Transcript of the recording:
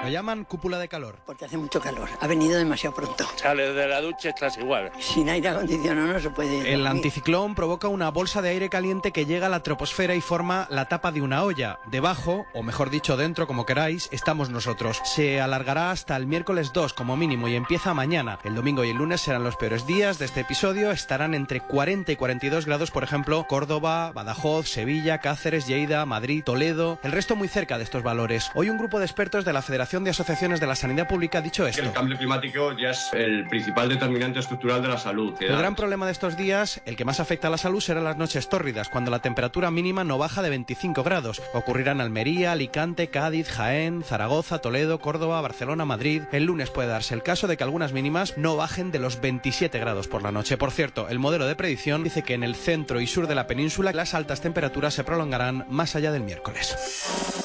Lo llaman cúpula de calor. Porque hace mucho calor. Ha venido demasiado pronto. Sales de la ducha, estás igual. Sin aire acondicionado no se puede dormir. El anticiclón provoca una bolsa de aire caliente que llega a la troposfera y forma la tapa de una olla. Debajo, o mejor dicho dentro, como queráis, estamos nosotros. Se alargará hasta el miércoles 2 como mínimo y empieza mañana. El domingo y el lunes serán los peores días de este episodio. Estarán entre 40 y 42 grados, por ejemplo, Córdoba, Badajoz, Sevilla, Cáceres, Lleida, Madrid, Toledo. El resto muy cerca de estos valores. Hoy un grupo de expertos de la Federación de Asociaciones de la Sanidad Pública ha dicho esto. El cambio climático ya es el principal determinante estructural de la salud. El gran problema de estos días, el que más afecta a la salud, serán las noches tórridas, cuando la temperatura mínima no baja de 25 grados. Ocurrirá en Almería, Alicante, Cádiz, Jaén, Zaragoza, Toledo, Córdoba, Barcelona, Madrid. El lunes puede darse el caso de que algunas mínimas no bajen de los 27 grados por la noche. Por cierto, el modelo de predicción dice que en el centro y sur de la península las altas temperaturas se prolongarán más allá del miércoles.